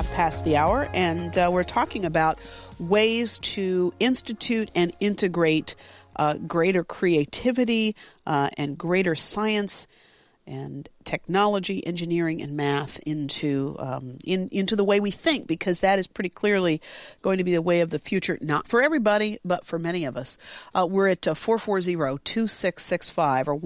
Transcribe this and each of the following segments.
past the hour, and we're talking about ways to institute and integrate greater creativity and greater science and technology, engineering, and math into the way we think, because that is pretty clearly going to be the way of the future, not for everybody, but for many of us. We're at 440-2665 or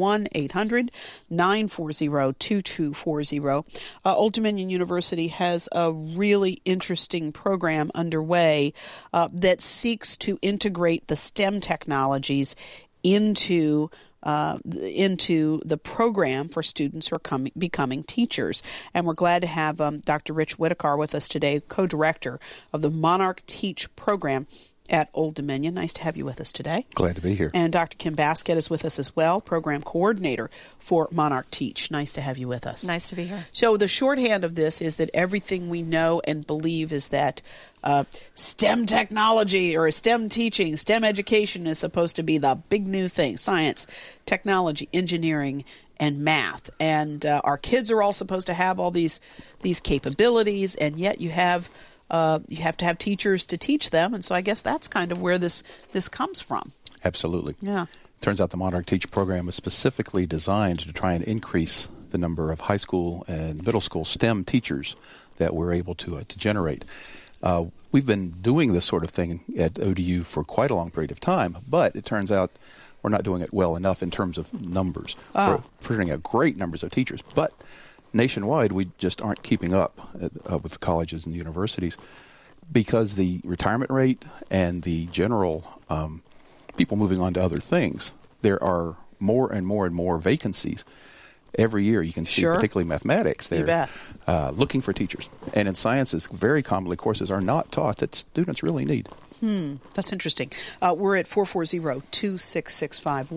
1-800-940-2240. Old Dominion University has a really interesting program underway that seeks to integrate the STEM technologies into the program for students who are becoming teachers. And we're glad to have Dr. Rich Whitaker with us today, co-director of the Monarch Teach program at Old Dominion. Nice to have you with us today. Glad to be here. And Dr. Kim Baskett is with us as well, program coordinator for Monarch Teach. Nice to have you with us. Nice to be here. So the shorthand of this is that everything we know and believe is that STEM technology or STEM teaching, STEM education is supposed to be the big new thing. Science, technology, engineering, and math. And our kids are all supposed to have all these capabilities, and yet you have to have teachers to teach them. And so I guess that's kind of where this comes from. Absolutely. Yeah. Turns out the Monarch Teach program was specifically designed to try and increase the number of high school and middle school STEM teachers that we're able to generate. We've been doing this sort of thing at ODU for quite a long period of time, but it turns out we're not doing it well enough in terms of numbers. We're putting out great numbers of teachers, but nationwide we just aren't keeping up with the colleges and the universities because the retirement rate and the general people moving on to other things, there are more and more and more vacancies. Every year you can see, particularly mathematics, they're looking for teachers. And in sciences, very commonly courses are not taught that students really need. That's interesting. We're at 440-2665,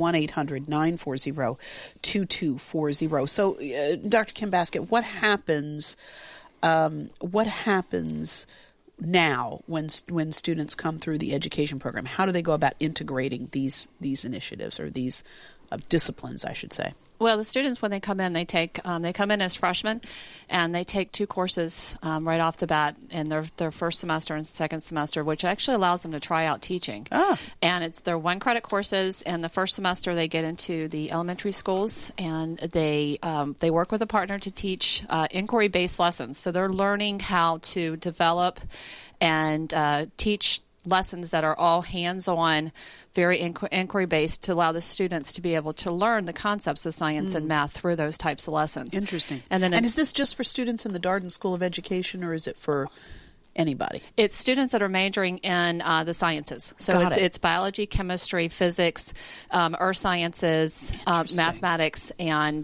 1-800-940-2240. So, Dr. Kim Baskett, what happens now when students come through the education program? How do they go about integrating these initiatives or these disciplines, I should say? Well, the students, when they come in, they come in as freshmen, and they take 2 courses right off the bat in their first semester and second semester, which actually allows them to try out teaching. And they're 1-credit courses. And the first semester, they get into the elementary schools, and they work with a partner to teach inquiry-based lessons. So they're learning how to develop and teach lessons that are all hands-on, very inquiry-based, to allow the students to be able to learn the concepts of science and math through those types of lessons. Interesting. And is this just for students in the Darden School of Education, or is it for anybody? It's students that are majoring in the sciences. So it's biology, chemistry, physics, earth sciences, mathematics, and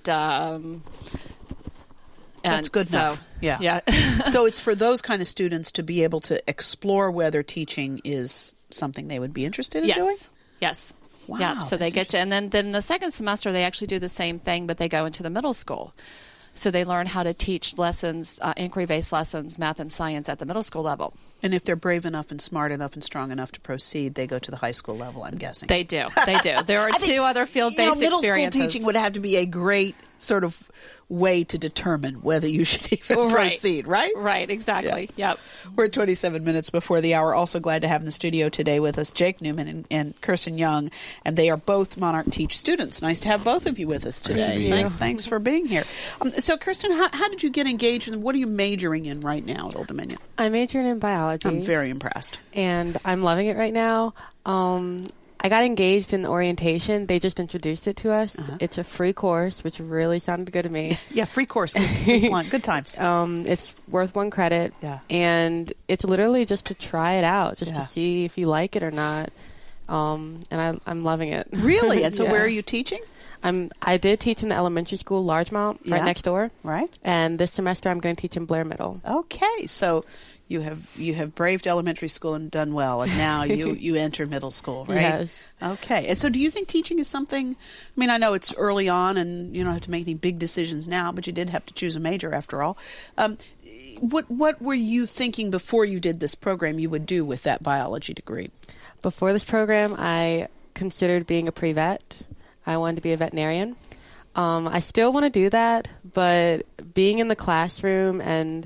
that's good enough. Yeah. So it's for those kind of students to be able to explore whether teaching is something they would be interested in doing? Yes. Wow. Yeah. So they get to, and then the second semester they actually do the same thing, but they go into the middle school. So they learn how to teach lessons, inquiry-based lessons, math and science at the middle school level. And if they're brave enough and smart enough and strong enough to proceed, they go to the high school level, I'm guessing. They do. There are 2 other field-based middle experiences. School teaching would have to be a great sort of way to determine whether you should even proceed, right? Right, exactly. Yeah. Yep. We're at 27 minutes before the hour. Also glad to have in the studio today with us Jake Newman and Kirsten Young, and they are both Monarch Teach students. Nice to have both of you with us today. Thanks for being here. So, Kirsten, how did you get engaged, and what are you majoring in right now at Old Dominion? I'm majoring in biology. I'm very impressed. And I'm loving it right now. I got engaged in orientation. They just introduced it to us. It's a free course, which really sounded good to me. Yeah, free course. Good times. It's worth 1 credit. Yeah. And it's literally just to try it out, just to see if you like it or not. And I'm loving it. Really? And so where are you teaching? I did teach in the elementary school, Largemount, right next door. Right. And this semester I'm going to teach in Blair Middle. Okay. So you have braved elementary school and done well, and now you enter middle school, right? Yes. Okay. And so do you think teaching is something, I mean, I know it's early on and you don't have to make any big decisions now, but you did have to choose a major after all. What were you thinking before you did this program you would do with that biology degree? Before this program, I considered being a pre-vet. I wanted to be a veterinarian. I still want to do that, but being in the classroom and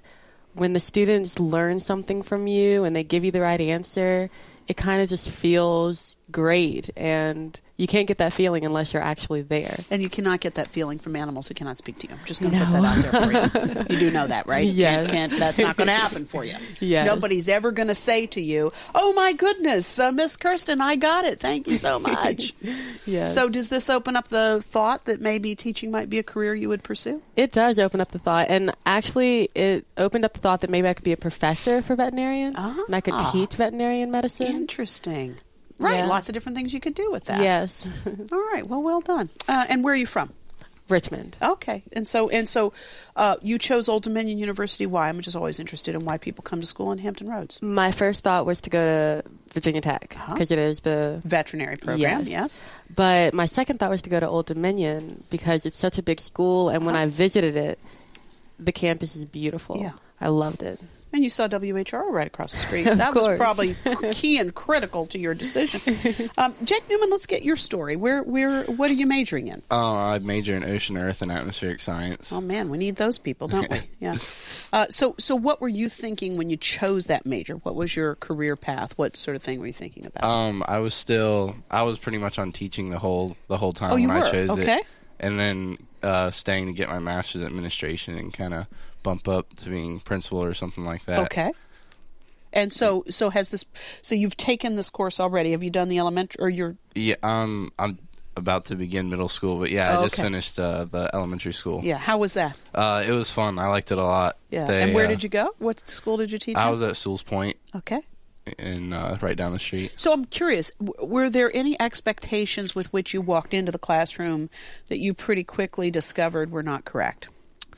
when the students learn something from you and they give you the right answer, it kind of just feels great, and you can't get that feeling unless you're actually there. And you cannot get that feeling from animals who cannot speak to you. I'm just going to put that out there for you. You do know that, right? Yes. That's not going to happen for you. Yes. Nobody's ever going to say to you, "Oh my goodness, Miss Kirsten, I got it. Thank you so much." Yes. So does this open up the thought that maybe teaching might be a career you would pursue? It does open up the thought, and actually it opened up the thought that maybe I could be a professor for veterinarian, and I could teach veterinarian medicine. Interesting. Right, Yeah. lots of different things you could do with that. Yes. All right, well done. And where are you from? Richmond. Okay, and so you chose Old Dominion University. Why? I'm just always interested in why people come to school in Hampton Roads. My first thought was to go to Virginia Tech because it is the Veterinary program, Yes. yes. But my second thought was to go to Old Dominion because it's such a big school, and when I visited it, the campus is beautiful. Yeah. I loved it. And you saw WHRO right across the street. Of That was course. probably key and critical to your decision. Jack Newman, let's get your story. What are you majoring in? I major in ocean, earth, and atmospheric science. Oh man, we need those people, don't we? Yeah. So what were you thinking when you chose that major? What was your career path? What sort of thing were you thinking about? I was pretty much on teaching the whole time you when I were? chose Okay. it, and then staying to get my master's in administration and kind of bump up to being principal or something like that. Okay. And so you've taken this course already. Have you done the elementary or your? Yeah, I'm about to begin middle school, but yeah, I just finished the elementary school. Yeah. How was that? It was fun. I liked it a lot. Yeah. And where did you go? What school did you teach I in? was at Sewell's Point, Okay. in right down the street. So I'm curious, were there any expectations with which you walked into the classroom that you pretty quickly discovered were not correct?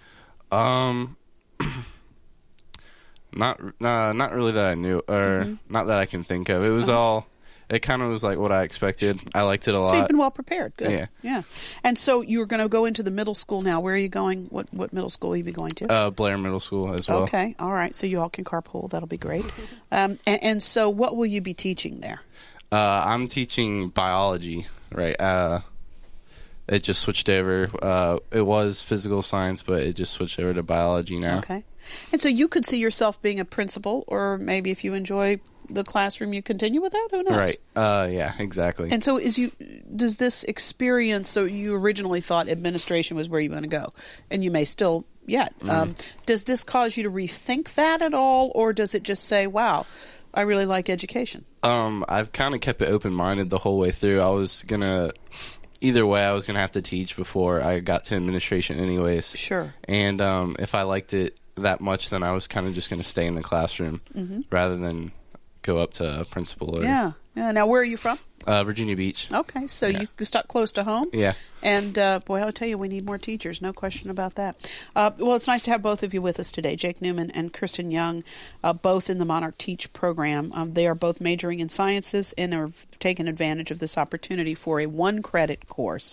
Not really that I knew, or not that I can think of. It was it kind of was like what I expected. I liked it a lot. So you've been well prepared. Good. Yeah. And so you're going to go into the middle school now. Where are you going? What middle school will you be going to? Blair Middle School as well. Okay. All right. So you all can carpool. That'll be great. And so what will you be teaching there? I'm teaching biology, right? It just switched over. It was physical science, but it just switched over to biology now. Okay. And so you could see yourself being a principal, or maybe if you enjoy the classroom, you continue with that? Who knows? Right. Yeah, exactly. And so does this experience, so you originally thought administration was where you want to go, and you may still yet. Does this cause you to rethink that at all, or does it just say, wow, I really like education? I've kind of kept it open-minded the whole way through. Either way, I was going to have to teach before I got to administration anyways. Sure. And if I liked it that much, then I was kind of just going to stay in the classroom rather than go up to principal. Or, Yeah. Now, where are you from? Virginia Beach. Okay, so you stuck close to home. Yeah. And, boy, I'll tell you, we need more teachers, no question about that. Well, it's nice to have both of you with us today, Jake Newman and Kirsten Young, both in the Monarch Teach program. They are both majoring in sciences and have taken advantage of this opportunity for a one-credit course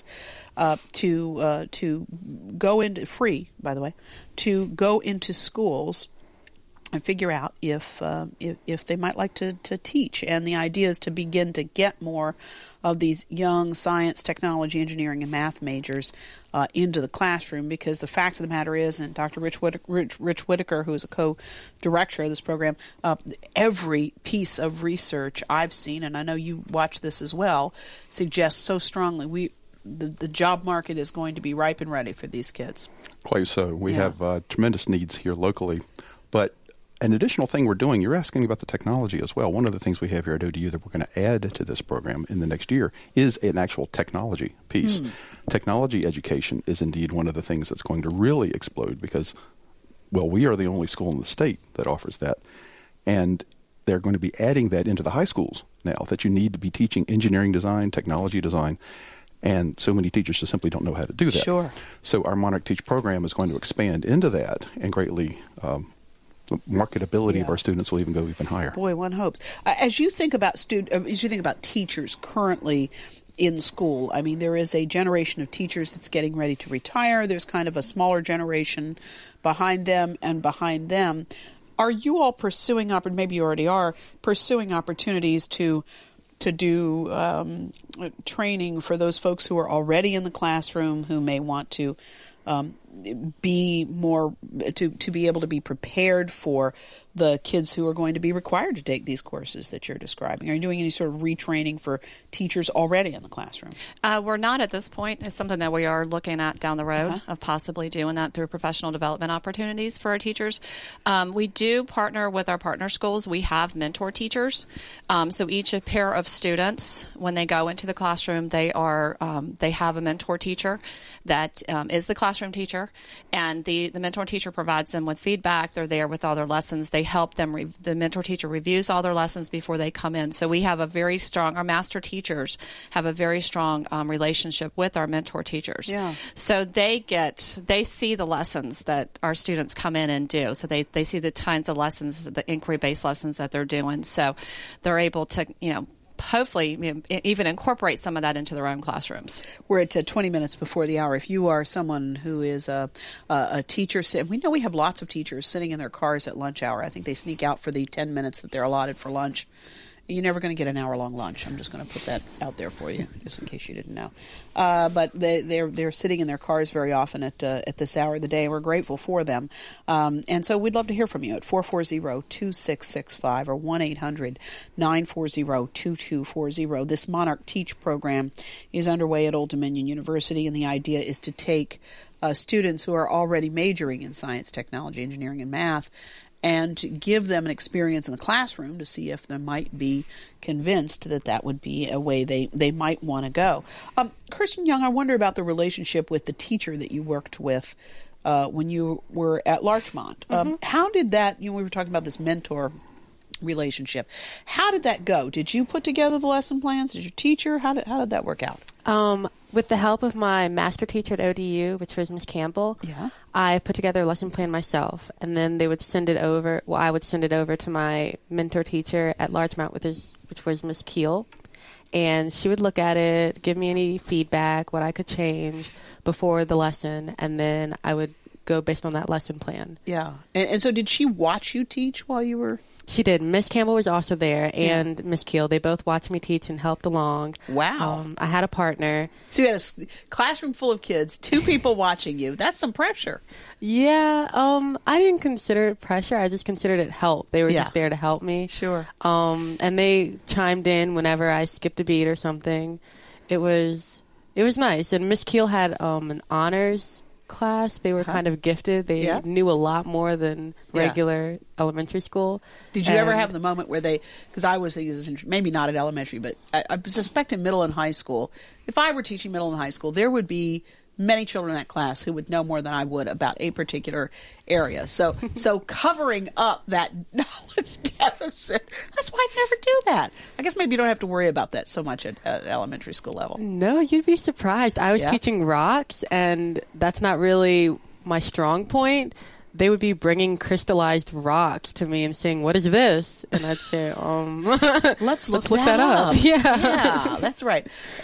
to go into, free, by the way, to go into schools and figure out if they might like to teach. And the idea is to begin to get more of these young science, technology, engineering, and math majors into the classroom, because the fact of the matter is, and Dr. Rich Whitaker, who is a co-director of this program, every piece of research I've seen, and I know you watch this as well, suggests so strongly the job market is going to be ripe and ready for these kids. Quite so. We have tremendous needs here locally, but an additional thing we're doing, you're asking about the technology as well. One of the things we have here at ODU that we're going to add to this program in the next year is an actual technology piece. Technology education is indeed one of the things that's going to really explode because, well, we are the only school in the state that offers that. And they're going to be adding that into the high schools now, that you need to be teaching engineering design, technology design, and so many teachers just simply don't know how to do that. Sure. So our Monarch Teach program is going to expand into that and greatly the marketability of our students will even go even higher. Boy, one hopes. As you think about teachers currently in school, I mean, there is a generation of teachers that's getting ready to retire. There's kind of a smaller generation behind them and behind them. Are you all pursuing, maybe you already are, pursuing opportunities to do training for those folks who are already in the classroom who may want to be more to be able to be prepared for the kids who are going to be required to take these courses that you're describing? Are you doing any sort of retraining for teachers already in the classroom? We're not at this point. It's something that we are looking at down the road of possibly doing that through professional development opportunities for our teachers. We do partner with our partner schools. We have mentor teachers. So each pair of students, when they go into the classroom, they have a mentor teacher that is the classroom teacher, and the mentor teacher provides them with feedback. They're there with all their lessons. They help them. The mentor teacher reviews all their lessons before they come in. So we have our master teachers have a very strong relationship with our mentor teachers. Yeah. So they see the lessons that our students come in and do. So they see the kinds of lessons, the inquiry-based lessons that they're doing. So they're able to, hopefully even incorporate some of that into their own classrooms. We're at 20 minutes before the hour. If you are someone who is a teacher, we know we have lots of teachers sitting in their cars at lunch hour. I think they sneak out for the 10 minutes that they're allotted for lunch. You're never going to get an hour-long lunch. I'm just going to put that out there for you, just in case you didn't know. But they're sitting in their cars very often at this hour of the day, and we're grateful for them. And so we'd love to hear from you at 440-2665 or 1-800-940-2240. This Monarch Teach program is underway at Old Dominion University, and the idea is to take students who are already majoring in science, technology, engineering, and math, and to give them an experience in the classroom to see if they might be convinced that would be a way they might want to go. Kirsten Young, I wonder about the relationship with the teacher that you worked with when you were at Larchmont. How did that, we were talking about this mentor relationship. How did that go? Did you put together the lesson plans? Did your teacher? How did that work out? With the help of my master teacher at ODU, which was Miss Campbell, I put together a lesson plan myself, and then they would send it over. Well, I would send it over to my mentor teacher at Larchmont, which was Miss Keel, and she would look at it, give me any feedback, what I could change before the lesson, and then I would go based on that lesson plan. Yeah. And so did she watch you teach while you were... She did. Miss Campbell was also there, and Miss Keel. They both watched me teach and helped along. Wow. I had a partner. So you had a classroom full of kids, 2 people watching you. That's some pressure. Yeah. I didn't consider it pressure. I just considered it help. They were just there to help me. Sure. And they chimed in whenever I skipped a beat or something. It was nice. And Miss Keel had an honors class. They were kind of gifted. They knew a lot more than regular elementary school. Did you ever have the moment where because I was thinking, maybe not at elementary, but I suspect in middle and high school, if I were teaching middle and high school, there would be many children in that class who would know more than I would about a particular area. So covering up that knowledge deficit, that's why I'd never do that. I guess maybe you don't have to worry about that so much at elementary school level. No, you'd be surprised. I was teaching rocks, and that's not really my strong point. They would be bringing crystallized rocks to me and saying, "What is this?" And I'd say, let's look that up. Yeah, that's right.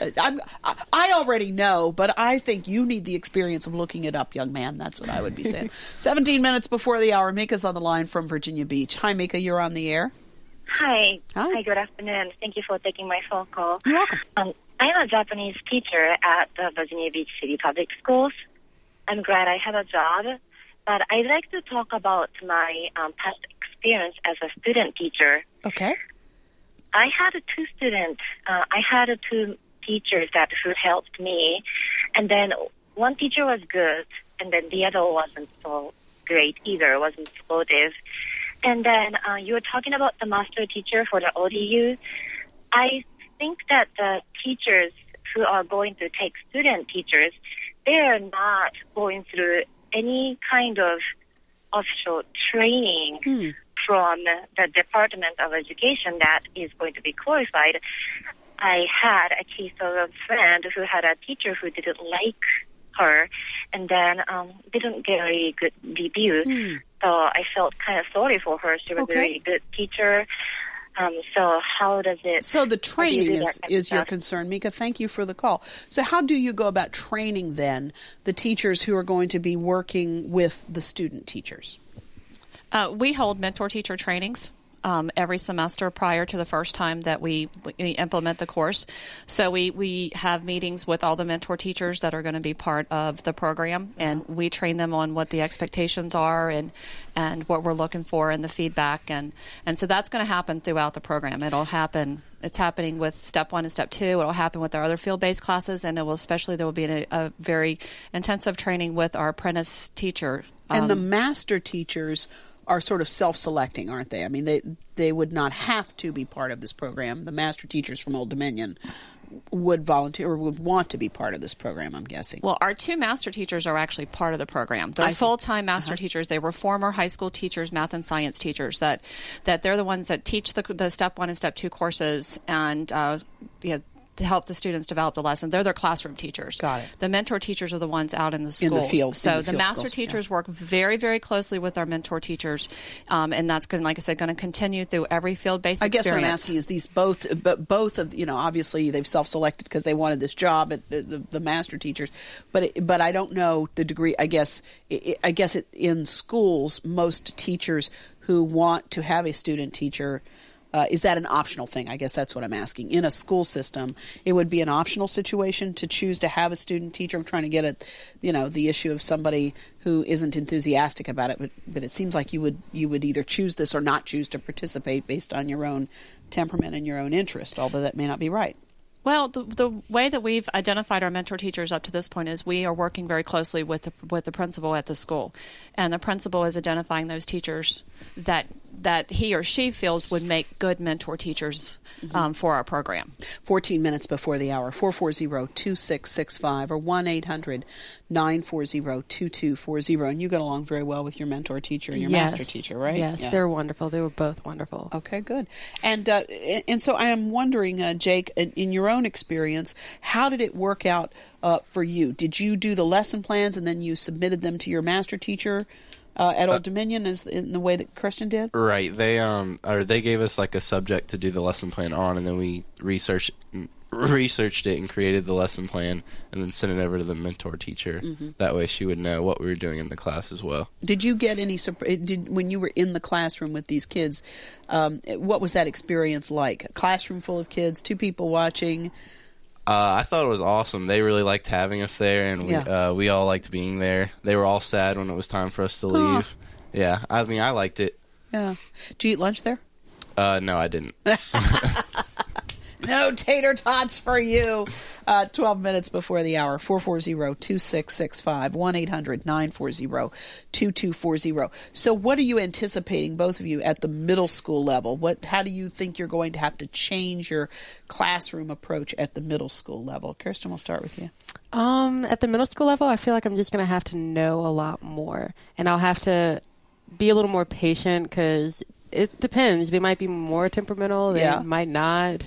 I already know, but I think you need the experience of looking it up, young man. That's what I would be saying. 17 minutes before the hour, Mika's on the line from Virginia Beach. Hi, Mika, you're on the air. Hi, good afternoon. Thank you for taking my phone call. You're welcome. I'm a Japanese teacher at the Virginia Beach City Public Schools. I'm glad I have a job. But I'd like to talk about my past experience as a student teacher. Okay. I had 2 students. I had 2 teachers who helped me. And then one teacher was good, and then the other wasn't so great either, wasn't supportive. And then you were talking about the master teacher for the ODU. I think that the teachers who are going to take student teachers, they are not going through any kind of official training from the Department of Education that is going to be qualified. I had a case of a friend who had a teacher who didn't like her and then didn't get a really good review. So I felt kind of sorry for her. She was a really good teacher. So how does it... So the training is your concern. Mika, thank you for the call. So how do you go about training, then, the teachers who are going to be working with the student teachers? We hold mentor teacher trainings every semester prior to the first time that we implement the course. So we have meetings with all the mentor teachers that are going to be part of the program, and we train them on what the expectations are and what we're looking for and the feedback. And so that's going to happen throughout the program. It's happening with Step 1 and Step 2. It will happen with our other field-based classes, and there will be a very intensive training with our apprentice teacher. And the master teachers are sort of self-selecting, aren't they? I mean, they would not have to be part of this program. The master teachers from Old Dominion would volunteer or would want to be part of this program, I'm guessing. Well, our 2 master teachers are actually part of the program. They're full-time master teachers. They were former high school teachers, math and science teachers, that they're the ones that teach the Step 1 and Step 2 courses and to help the students develop the lesson. They're their classroom teachers. Got it. The mentor teachers are the ones out in the schools. In the field. So the master teachers work very, very closely with our mentor teachers, and that's going, like I said, going to continue through every field-based experience. I guess what I'm asking is these both of, obviously they've self-selected because they wanted this job at the master teachers, but I don't know the degree. I guess in schools, most teachers who want to have a student teacher. Is that an optional thing? I guess that's what I'm asking. In a school system, it would be an optional situation to choose to have a student teacher. I'm trying to get at, the issue of somebody who isn't enthusiastic about it, but it seems like you would either choose this or not choose to participate based on your own temperament and your own interest, although that may not be right. Well, the way that we've identified our mentor teachers up to this point is we are working very closely with the principal at the school, and the principal is identifying those teachers that he or she feels would make good mentor teachers for our program. 14 minutes before the hour, 440-2665 or 1-800-940-2240. And you got along very well with your mentor teacher and your master teacher, right? Yes, yeah. They're wonderful. They were both wonderful. Okay, good. And so I am wondering, Jake, in your own experience, how did it work out for you? Did you do the lesson plans and then you submitted them to your master teacher at Old Dominion as in the way that Kirsten did? Right. They gave us like a subject to do the lesson plan on, and then we researched it and created the lesson plan and then sent it over to the mentor teacher. Mm-hmm. That way she would know what we were doing in the class as well. Did you get any when you were in the classroom with these kids, what was that experience like? A classroom full of kids, 2 people watching? I thought it was awesome. They really liked having us there, and we all liked being there. They were all sad when it was time for us to leave. Yeah, I mean, I liked it. Yeah. Did you eat lunch there? No, I didn't. No tater tots for you. 12 minutes before the hour, 440-2665, 1-800-940-2240. So what are you anticipating, both of you, at the middle school level? How do you think you're going to have to change your classroom approach at the middle school level? Kirsten, we'll start with you. At the middle school level, I feel like I'm just going to have to know a lot more. And I'll have to be a little more patient because it depends. They might be more temperamental. They might not.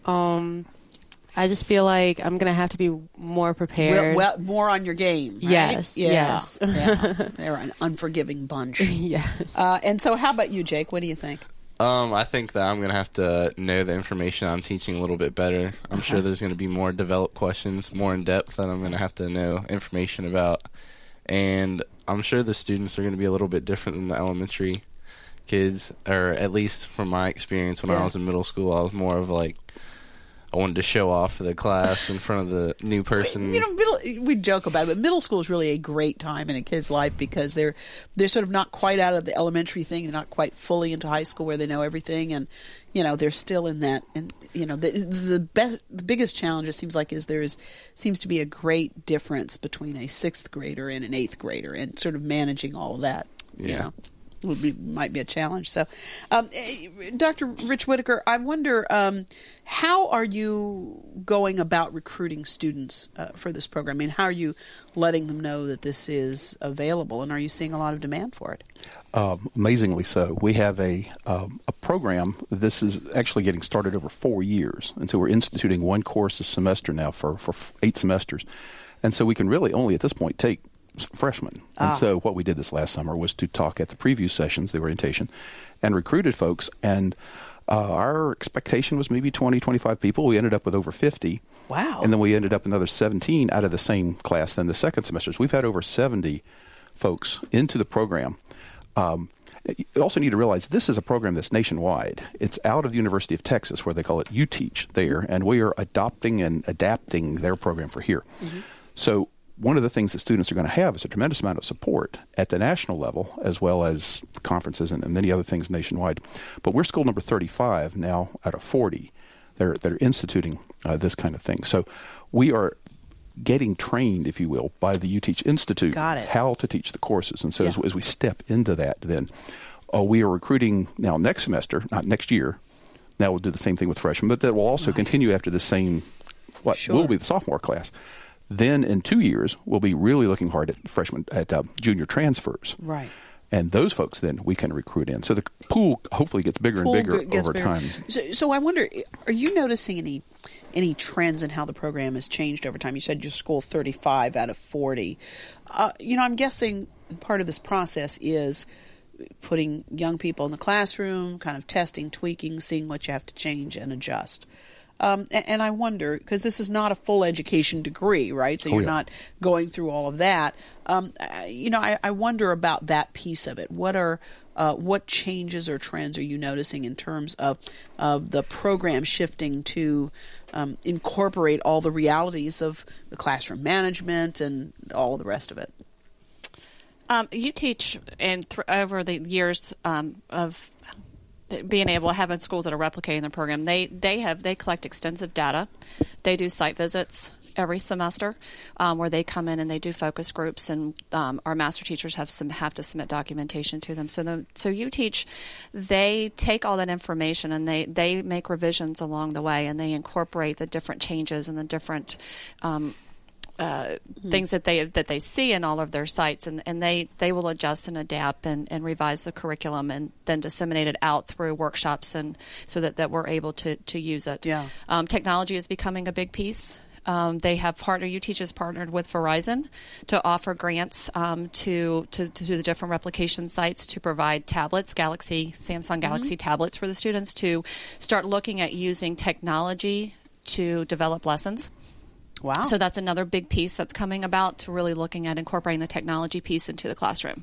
I just feel like I'm going to have to be more prepared. Well, more on your game, right? Yes, yes. Yeah. They're an unforgiving bunch. Yes. And so how about you, Jake? What do you think? I think that I'm going to have to know the information I'm teaching a little bit better. I'm sure there's going to be more developed questions, more in depth that I'm going to have to know information about. And I'm sure the students are going to be a little bit different than the elementary kids, or at least from my experience when I was in middle school, I was more of like, I wanted to show off for the class in front of the new person. We joke about it, but middle school is really a great time in a kid's life because they're sort of not quite out of the elementary thing. They're not quite fully into high school where they know everything, and they're still in that. And the biggest challenge, it seems like, is seems to be a great difference between a 6th grader and an 8th grader, and sort of managing all of that. Yeah. Might be a challenge. So, Dr. Rich Whitaker, I wonder, how are you going about recruiting students for this program? I mean, how are you letting them know that this is available, and are you seeing a lot of demand for it? Amazingly so. We have a program. This is actually getting started over 4 years, and so we're instituting one course a semester now for 8 semesters, and so we can really only at this point take freshmen. And so what we did this last summer was to talk at the preview sessions, the orientation, and recruited folks. And our expectation was maybe 20, 25 people. We ended up with over 50. Wow. And then we ended up another 17 out of the same class than the second semesters. We've had over 70 folks into the program. You also need to realize this is a program that's nationwide. It's out of the University of Texas, where they call it UTeach there, and we are adopting and adapting their program for here. Mm-hmm. So one of the things that students are going to have is a tremendous amount of support at the national level, as well as conferences and many other things nationwide. But we're school number 35 now out of 40 that are instituting this kind of thing. So we are getting trained, if you will, by the UTeach Institute how to teach the courses. And so as we step into that, then we are recruiting now next semester, not next year. Now we'll do the same thing with freshmen, but that will also continue after the same, will be the sophomore class. Then in 2 years, we'll be really looking hard at freshmen, at junior transfers. Right. And those folks then we can recruit in. So the pool hopefully gets bigger and bigger over time. So I wonder, are you noticing any trends in how the program has changed over time? You said your school 35 out of 40. I'm guessing part of this process is putting young people in the classroom, kind of testing, tweaking, seeing what you have to change and adjust. And I wonder, because this is not a full education degree, right? So you're not going through all of that. I wonder about that piece of it. What changes or trends are you noticing in terms of the program shifting to incorporate all the realities of the classroom management and all of the rest of it? UTeach, over the years of being able to have schools that are replicating the program, they collect extensive data. They do site visits every semester where they come in and they do focus groups, and our master teachers have to submit documentation to them. So UTeach, they take all that information and they make revisions along the way, and they incorporate the different changes and the different things that they see in all of their sites, and they will adjust and adapt and revise the curriculum and then disseminate it out through workshops, and so that we're able to use it. Yeah. Technology is becoming a big piece. UTeach has partnered with Verizon to offer grants to the different replication sites to provide tablets, Samsung Galaxy tablets for the students to start looking at using technology to develop lessons. Wow. So that's another big piece that's coming about, to really looking at incorporating the technology piece into the classroom.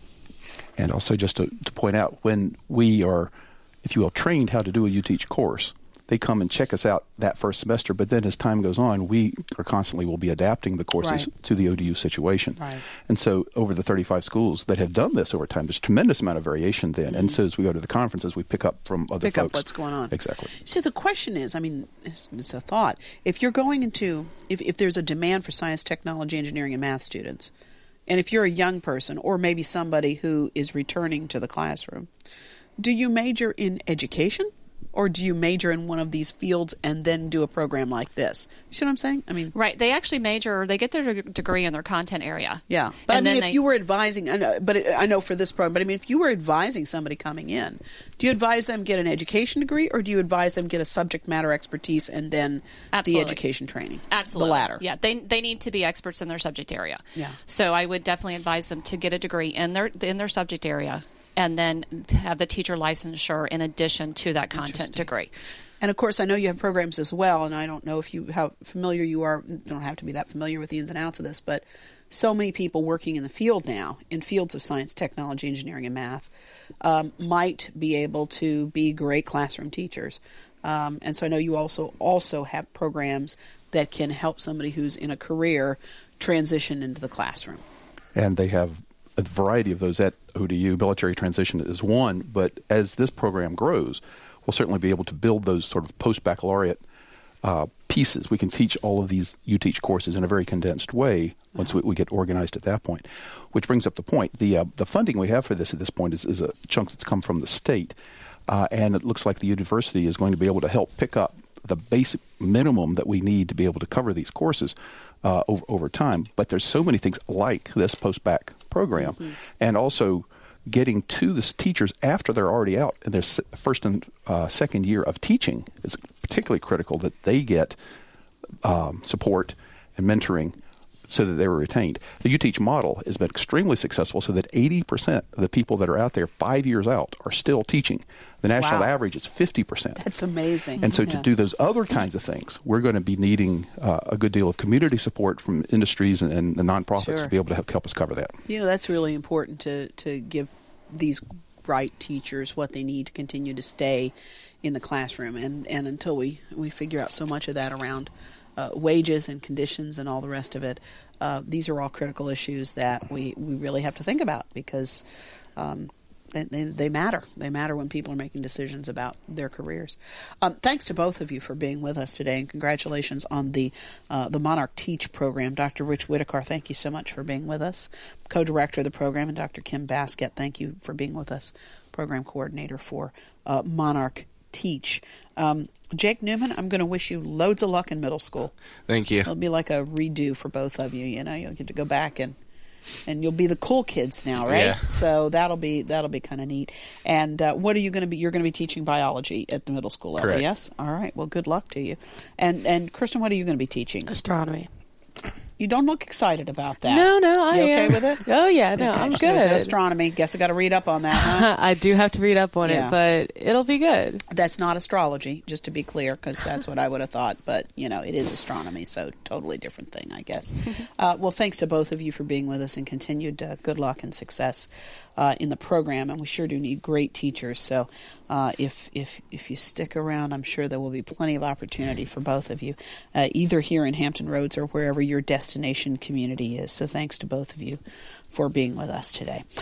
And also just to point out, when we are, if you will, trained how to do a UTeach course, they come and check us out that first semester, but then as time goes on, we are constantly will be adapting the courses to the ODU situation. Right. And so over the 35 schools that have done this over time, there's a tremendous amount of variation then. And so as we go to the conferences, we pick up from other folks. Pick up what's going on. Exactly. So the question is, it's a thought. If you're going into, if there's a demand for science, technology, engineering, and math students, and if you're a young person or maybe somebody who is returning to the classroom, do you major in education? Or do you major in one of these fields and then do a program like this? You see what I'm saying? Right. They actually they get their degree in their content area. Yeah. But if you were advising, I know for this program, but if you were advising somebody coming in, do you advise them get an education degree, or do you advise them get a subject matter expertise and then the education training? Absolutely. The latter. Yeah. They need to be experts in their subject area. Yeah. So I would definitely advise them to get a degree in their subject area, and then have the teacher licensure in addition to that content degree. And of course, I know you have programs as well, and I don't know how familiar you are. You don't have to be that familiar with the ins and outs of this, but so many people working in the field now, in fields of science, technology, engineering, and math, might be able to be great classroom teachers. And so I know you also have programs that can help somebody who's in a career transition into the classroom. And they have a variety of those at ODU. Military transition is one, but as this program grows, we'll certainly be able to build those sort of post-baccalaureate pieces. We can teach all of these UTeach courses in a very condensed way once we get organized at that point, which brings up the point. The funding we have for this at this point is a chunk that's come from the state, and it looks like the university is going to be able to help pick up the basic minimum that we need to be able to cover these courses over time. But there's so many things like this post-bac program, and also getting to the teachers after they're already out in their first and second year of teaching is particularly critical, that they get support and mentoring so that they were retained. The UTeach model has been extremely successful, so that 80% of the people that are out there 5 years out are still teaching. The national average is 50%. That's amazing. And so to do those other kinds of things, we're going to be needing a good deal of community support from industries and the nonprofits to be able to help us cover that. That's really important to give these right teachers, what they need to continue to stay in the classroom. And until we figure out so much of that around wages and conditions and all the rest of it, these are all critical issues that we really have to think about, because they matter. They matter when people are making decisions about their careers. Thanks to both of you for being with us today, and congratulations on the Monarch Teach program. Dr. Rich Whitaker, thank you so much for being with us, co-director of the program, and Dr. Kim Baskett, thank you for being with us, program coordinator for Monarch Teach. Jake Newman, I'm going to wish you loads of luck in middle school. Thank you. It'll be like a redo for both of you. You know, you'll get to go back and you'll be the cool kids now, right? Yeah. So that'll be kind of neat. And what are you going to be? You're going to be teaching biology at the middle school level, Correct. yes? All right. Well, good luck to you. And Kristen, what are you going to be teaching? Astronomy. You don't look excited about that. No, I You okay am. with it? Oh, yeah, no, Okay, I'm so good. it's astronomy. Guess I got to read up on that, huh? I do have to read up on Yeah. it, but it'll be good. That's not astrology, just to be clear, because that's what I would have thought. But, you know, it is astronomy, so totally different thing, I guess. Well, thanks to both of you for being with us, and continued good luck and success in the program. And we sure do need great teachers. So if you stick around, I'm sure there will be plenty of opportunity for both of you, either here in Hampton Roads or wherever your destination community is. So thanks to both of you for being with us today.